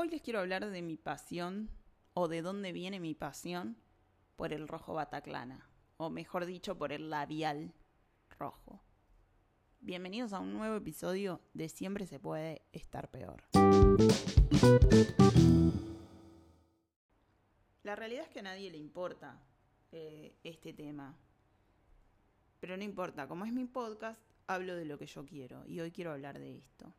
Hoy les quiero hablar de mi pasión, o de dónde viene mi pasión, por el rojo Bataclana, o mejor dicho, por el labial rojo. Bienvenidos a un nuevo episodio de Siempre se puede estar peor. La realidad es que a nadie le importa este tema. Pero no importa, como es mi podcast, hablo de lo que yo quiero. Y hoy quiero hablar de esto.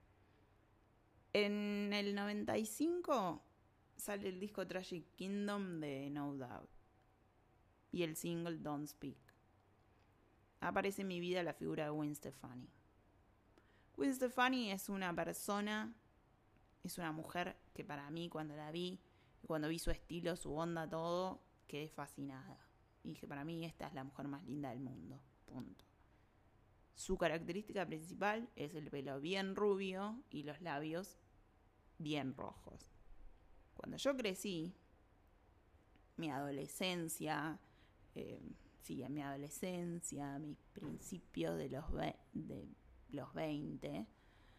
En el 95 sale el disco Tragic Kingdom de No Doubt. Y el single Don't Speak. Aparece en mi vida la figura de Gwen Stefani. Gwen Stefani es una persona, es una mujer que para mí cuando la vi, cuando vi su estilo, su onda, todo, quedé fascinada. Y dije, para mí esta es la mujer más linda del mundo. Punto. Su característica principal es el pelo bien rubio y los labios bien rojos. Cuando yo crecí, mi adolescencia, en mi adolescencia, mis principios de los 20,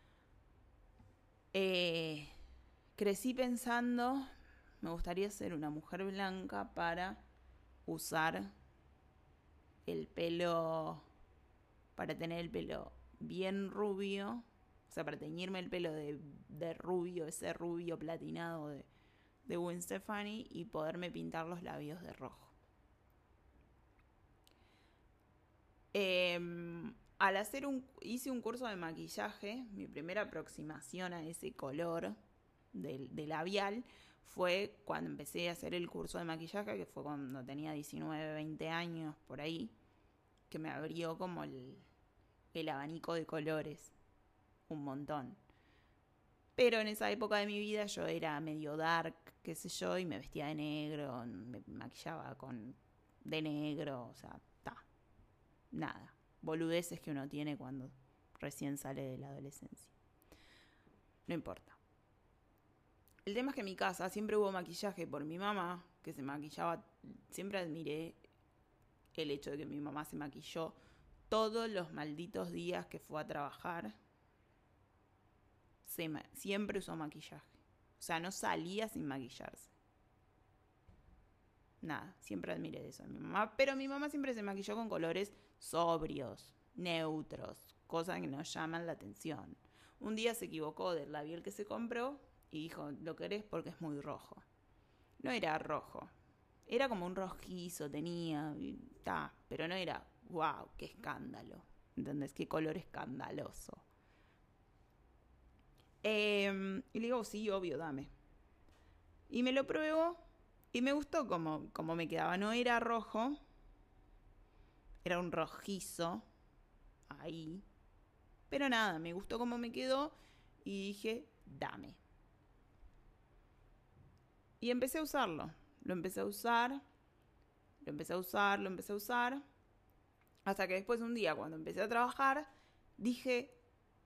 crecí pensando, me gustaría ser una mujer blanca para usar el pelo, para tener el pelo bien rubio, o sea, para teñirme el pelo de rubio, ese rubio platinado de Gwen Stefani, y poderme pintar los labios de rojo. Hice un curso de maquillaje. Mi primera aproximación a ese color de labial fue cuando empecé a hacer el curso de maquillaje, que fue cuando tenía 19, 20 años, por ahí, que me abrió como el abanico de colores un montón. Pero en esa época de mi vida yo era medio dark, qué sé yo, y me vestía de negro, me maquillaba de negro, o sea, nada, boludeces que uno tiene cuando recién sale de la adolescencia. No importa. El tema es que en mi casa siempre hubo maquillaje por mi mamá, que se maquillaba. Siempre admiré el hecho de que mi mamá se maquilló todos los malditos días que fue a trabajar. Siempre usó maquillaje. O sea, no salía sin maquillarse. Nada, siempre admiré de eso de mi mamá. Pero mi mamá siempre se maquilló con colores sobrios, neutros, cosas que nos llaman la atención. Un día se equivocó del labial que se compró y dijo, lo querés porque es muy rojo. No era rojo, era como un rojizo, pero no era, wow, qué escándalo. ¿Entendés? Qué color escandaloso. Y le digo, sí, obvio, dame. Y me lo pruebo y me gustó como me quedaba. No era rojo, era un rojizo ahí. Pero nada, me gustó cómo me quedó y dije, dame. Y empecé a usarlo. Lo empecé a usar. Hasta que después un día, cuando empecé a trabajar, dije,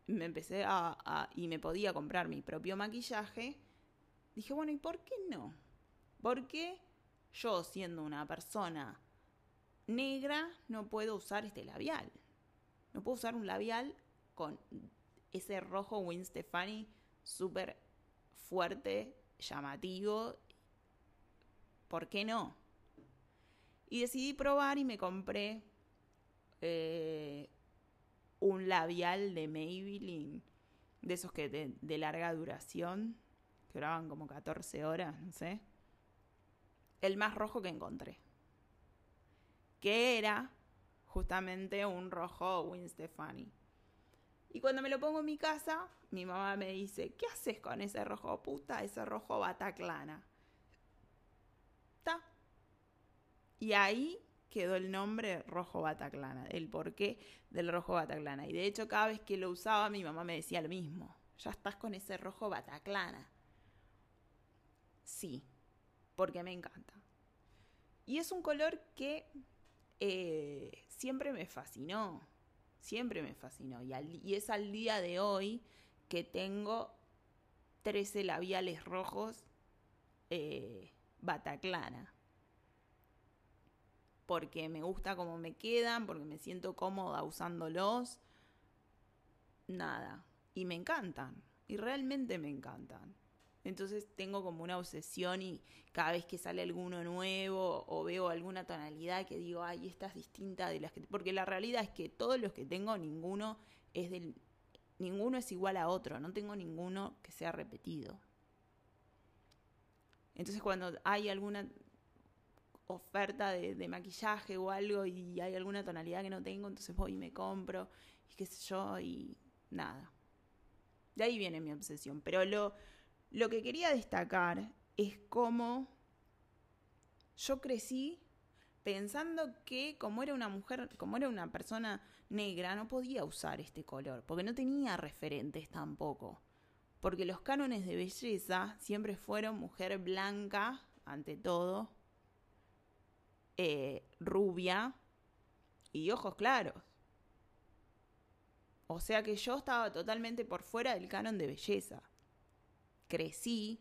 y me podía comprar mi propio maquillaje. Dije, bueno, ¿y por qué no? ¿Por qué yo, siendo una persona negra, no puedo usar este labial? No puedo usar un labial con ese rojo Gwen Stefani súper fuerte, llamativo. ¿Por qué no? Y decidí probar y me compré un labial de Maybelline, de esos que de larga duración, que duraban como 14 horas, no sé. El más rojo que encontré. Que era justamente un rojo Gwen Stefani. Y cuando me lo pongo en mi casa, mi mamá me dice, ¿qué haces con ese rojo, puta? Ese rojo Bataclana. Y ahí quedó el nombre rojo Bataclana, el porqué del rojo Bataclana. Y de hecho, cada vez que lo usaba, mi mamá me decía lo mismo. Ya estás con ese rojo Bataclana. Sí, porque me encanta. Y es un color que siempre me fascinó. Siempre me fascinó. Y es al día de hoy que tengo 13 labiales rojos Bataclana. Porque me gusta cómo me quedan, porque me siento cómoda usándolos. Nada. Y me encantan. Y realmente me encantan. Entonces tengo como una obsesión y cada vez que sale alguno nuevo o veo alguna tonalidad que digo, ay, esta es distinta de las que... Porque la realidad es que todos los que tengo, ninguno es igual a otro. No tengo ninguno que sea repetido. Entonces cuando hay alguna oferta de maquillaje o algo y hay alguna tonalidad que no tengo, entonces voy y me compro y qué sé yo y nada. De ahí viene mi obsesión. Pero lo que quería destacar es cómo yo crecí pensando que como era una mujer, como era una persona negra, no podía usar este color, porque no tenía referentes tampoco. Porque los cánones de belleza siempre fueron mujer blanca, ante todo, rubia y ojos claros. O sea que yo estaba totalmente por fuera del canon de belleza. Crecí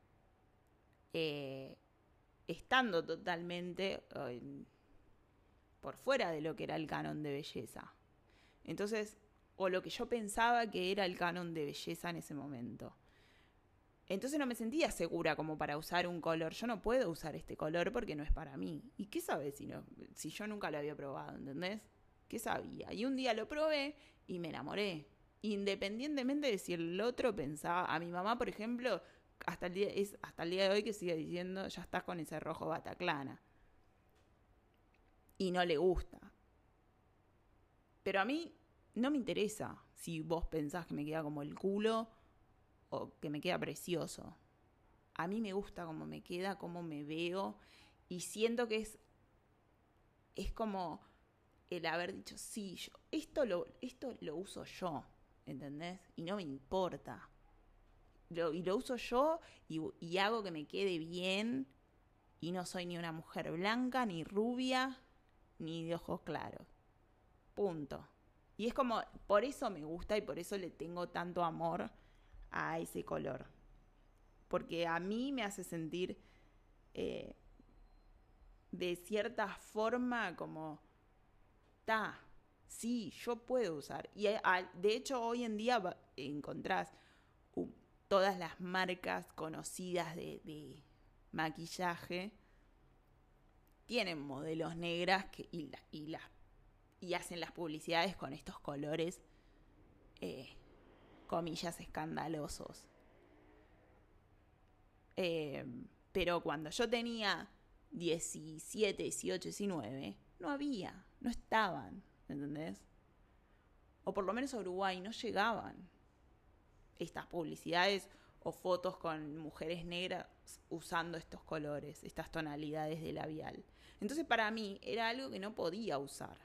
estando totalmente por fuera de lo que era el canon de belleza. Entonces, o lo que yo pensaba que era el canon de belleza en ese momento. Entonces no me sentía segura como para usar un color. Yo no puedo usar este color porque no es para mí. ¿Y qué sabes si yo nunca lo había probado, ¿entendés? ¿Qué sabía? Y un día lo probé y me enamoré. Independientemente de si el otro pensaba... A mi mamá, por ejemplo, hasta el día de hoy que sigue diciendo, ya estás con ese rojo Bataclana. Y no le gusta. Pero a mí no me interesa si vos pensás que me queda como el culo o que me queda precioso. A mí me gusta cómo me queda, cómo me veo, y siento que es como el haber dicho, sí, esto lo uso yo, ¿entendés? Y no me importa. Y lo uso yo y hago que me quede bien, y no soy ni una mujer blanca, ni rubia, ni de ojos claros. Punto. Y es como, por eso me gusta y por eso le tengo tanto amor a ese color. Porque a mí me hace sentir de cierta forma como, sí, yo puedo usar. Y de hecho hoy en día encontrás todas las marcas conocidas de maquillaje tienen modelos negras y hacen las publicidades con estos colores, comillas, escandalosos. Pero cuando yo tenía 17, 18, 19, no estaban, ¿entendés? O por lo menos a Uruguay no llegaban estas publicidades o fotos con mujeres negras usando estos colores, estas tonalidades de labial. Entonces para mí era algo que no podía usar.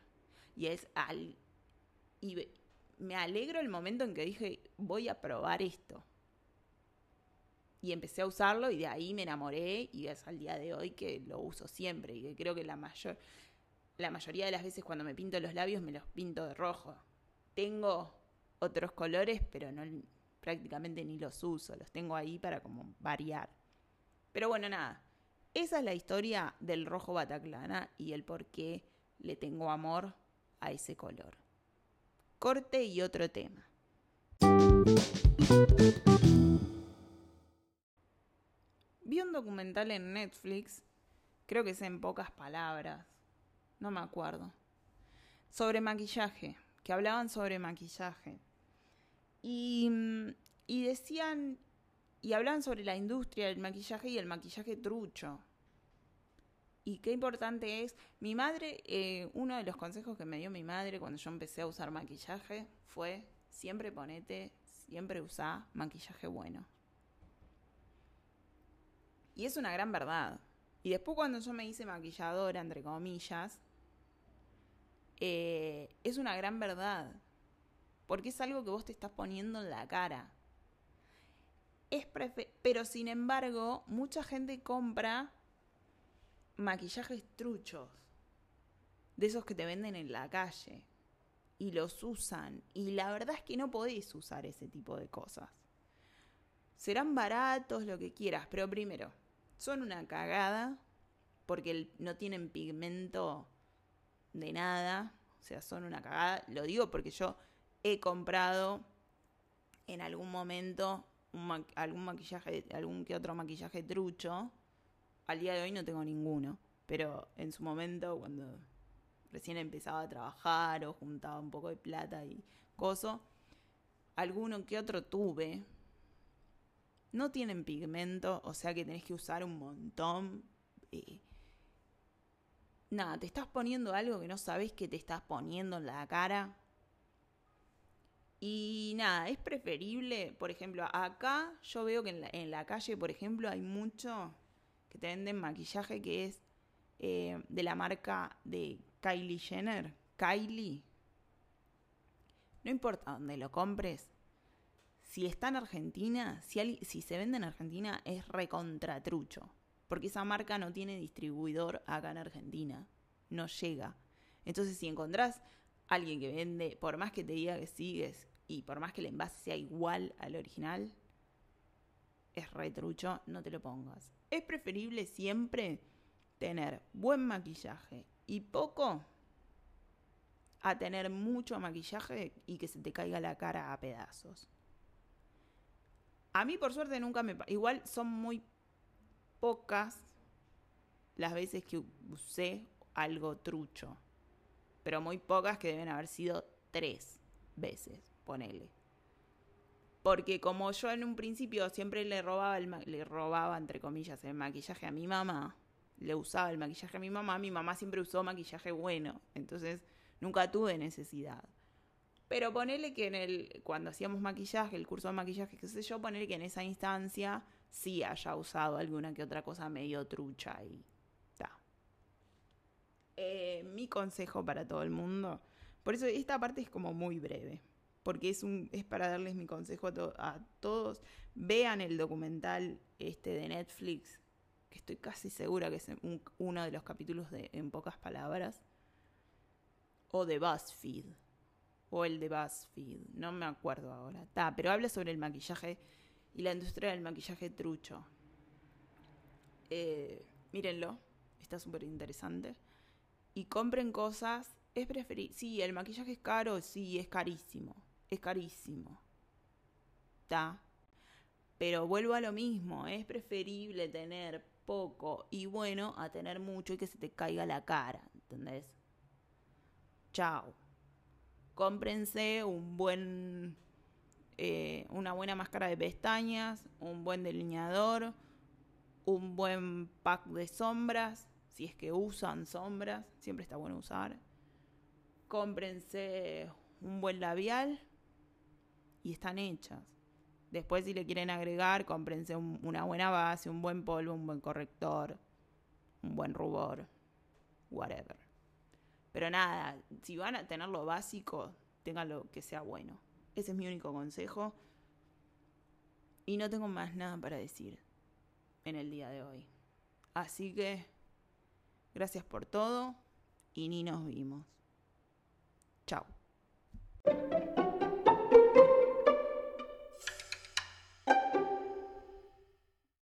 Y me alegro el momento en que dije, voy a probar esto. Y empecé a usarlo y de ahí me enamoré y es al día de hoy que lo uso siempre. Y que creo que la mayoría de las veces cuando me pinto los labios me los pinto de rojo. Tengo otros colores, pero no, prácticamente ni los uso. Los tengo ahí para como variar. Pero bueno, nada. Esa es la historia del rojo Bataclana y el por qué le tengo amor a ese color. Corte y otro tema. Vi un documental en Netflix, creo que es En pocas palabras, no me acuerdo, sobre maquillaje, que hablaban sobre maquillaje. Y decían, y hablaban sobre la industria del maquillaje y el maquillaje trucho. Y qué importante es. Mi madre, uno de los consejos que me dio mi madre cuando yo empecé a usar maquillaje fue, siempre usá maquillaje bueno. Y es una gran verdad. Y después cuando yo me hice maquilladora, entre comillas, es una gran verdad. Porque es algo que vos te estás poniendo en la cara. Pero sin embargo, mucha gente compra maquillajes truchos. De esos que te venden en la calle. Y los usan. Y la verdad es que no podés usar ese tipo de cosas. Serán baratos, lo que quieras, pero primero, son una cagada porque no tienen pigmento de nada. O sea, son una cagada. Lo digo porque yo he comprado en algún momento algún que otro maquillaje trucho. Al día de hoy no tengo ninguno, pero en su momento, cuando recién empezaba a trabajar o juntaba un poco de plata y alguno que otro tuve. No tienen pigmento, o sea que tenés que usar un montón. Nada, te estás poniendo algo que no sabes que te estás poniendo en la cara. Y nada, es preferible, por ejemplo, acá yo veo que en la calle, por ejemplo, hay mucho que te venden maquillaje que es de la marca de Kylie Jenner. Kylie. No importa dónde lo compres. Si está en Argentina, si se vende en Argentina, es recontratrucho. Porque esa marca no tiene distribuidor acá en Argentina. No llega. Entonces, si encontrás a alguien que vende, por más que te diga que sigues y por más que el envase sea igual al original, es retrucho, no te lo pongas. Es preferible siempre tener buen maquillaje y poco a tener mucho maquillaje y que se te caiga la cara a pedazos. A mí, por suerte, nunca me... Igual son muy pocas las veces que usé algo trucho. Pero muy pocas, que deben haber sido 3 veces, ponele. Porque como yo en un principio siempre le robaba, entre comillas, el maquillaje a mi mamá, le usaba el maquillaje a mi mamá siempre usó maquillaje bueno. Entonces nunca tuve necesidad. Pero ponele que cuando hacíamos maquillaje, el curso de maquillaje, qué sé yo, ponele que en esa instancia sí haya usado alguna que otra cosa medio trucha y ta. Mi consejo para todo el mundo, por eso esta parte es como muy breve, porque es para darles mi consejo a todos. Vean el documental de Netflix, que estoy casi segura que es uno de los capítulos de En pocas palabras, o de BuzzFeed. O el de BuzzFeed, no me acuerdo ahora. Pero habla sobre el maquillaje y la industria del maquillaje trucho. Mírenlo, está súper interesante. Y compren cosas, es preferible. Sí, el maquillaje es caro, sí, es carísimo. Es carísimo. Pero vuelvo a lo mismo, es preferible tener poco y bueno a tener mucho y que se te caiga la cara, ¿entendés? Chao. Cómprense una buena máscara de pestañas, un buen delineador, un buen pack de sombras, si es que usan sombras, siempre está bueno usar. Cómprense un buen labial y están hechas. Después, si le quieren agregar, cómprense una buena base, un buen polvo, un buen corrector, un buen rubor, whatever. Pero nada, si van a tener lo básico, ténganlo que sea bueno. Ese es mi único consejo. Y no tengo más nada para decir en el día de hoy. Así que, gracias por todo y ni nos vimos. Chao.